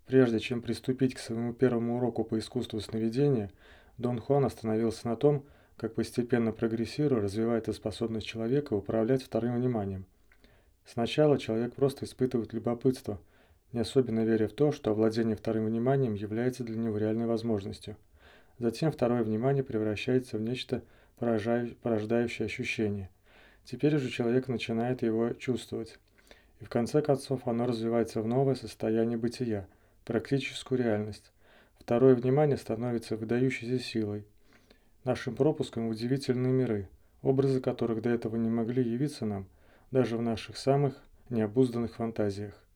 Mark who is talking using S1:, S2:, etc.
S1: Прежде чем приступить к своему первому уроку по искусству сновидения, Дон Хуан остановился на том, как постепенно прогрессируя, развивается способность человека управлять вторым вниманием. Сначала человек просто испытывает любопытство, не особенно веря в то, что овладение вторым вниманием является для него реальной возможностью. Затем второе внимание превращается в нечто порождающее ощущение. Теперь же человек начинает его чувствовать. И в конце концов оно развивается в новое состояние бытия, практическую реальность. Второе внимание становится выдающейся силой, нашим пропуском в удивительные миры, образы которых до этого не могли явиться нам, даже в наших самых необузданных фантазиях.